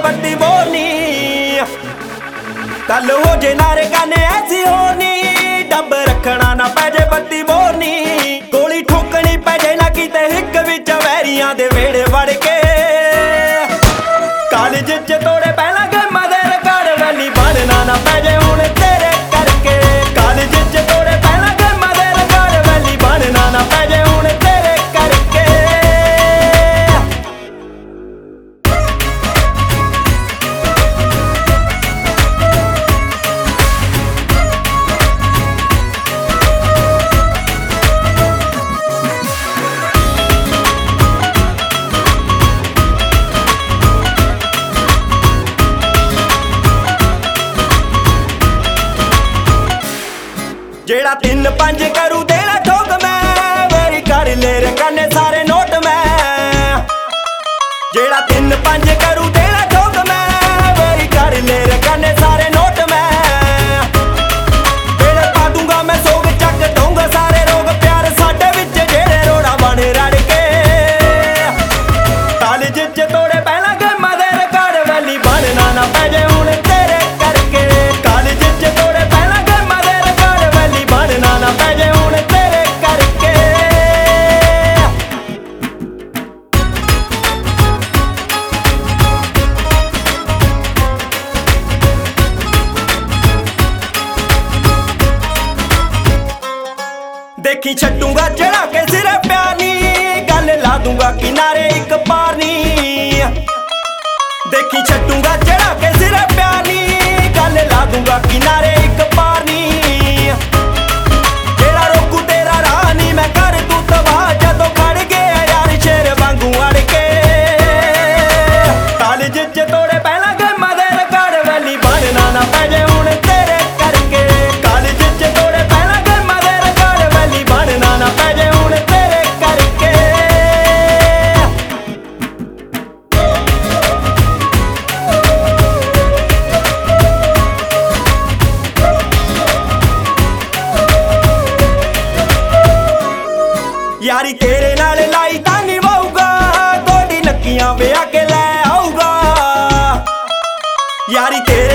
बत्ती बोनी कल हो जे नारे गाने ऐसी होनी डब रखना ना पैजे बत्ती बोनी गोली ठोकनी पैजे ना किते हिक विच वैरियां दे वेड़े वड़ के कॉलेज च तोड़े पहला गेमां दे रिकॉर्ड वैली बनना ना पैजे हुण तेरे करके कॉलेज च तोड़े पहला गेमां दे रिकॉर्ड वैली बनना ना पैजे हुण तेरे करके जेड़ा 3-5 करू तेरा ठोक मैं वेरी कर ले रखने सारे नोट मैं जेड़ा 3-5 करू तेरा ठोक मैं वेरी कर ले रखने सारे नोट मैं तेरे पा दूंगा मैं सोग चक दूंगा सारे रोग प्यार साडे विच जेड़े रोड़ा बन रड़ के कॉलेज च तोड़े पहला गेमां दे रिकॉर्ड वैली बनना ना पैजे हुण तेरे करके कॉलेज च तोड़े पहला गेमां दे रिकॉर्ड वैली बनना ना पैजे हुण तेरे करके देखी छड्डूंगा चढ़ा के सिरे प्यानी गल ला दूंगा किनारे एक पारनी देखी छड्डूंगा चढ़ा के सिरे प्यानी गल ला दूंगा किनारे एक पारनी जेड़ा रोकू तेरा राह नी मैं कर तू तबाह जदों खड़ गया यार शेर वांगू अड़ के कॉलेज च तोड़े पहला गेमां दे रिकॉर्ड वैली बनना ना पैजे हुण तेरे करके कॉलेज च तोड़े पहला गेमां दे रिकॉर्ड वैली बनना ना पैजे हुण तेरे करके यारी तेरे नाल लाई तां निभाऊगा तोड़ी नक्कियां विआह के लै आऊगा यारी तेरे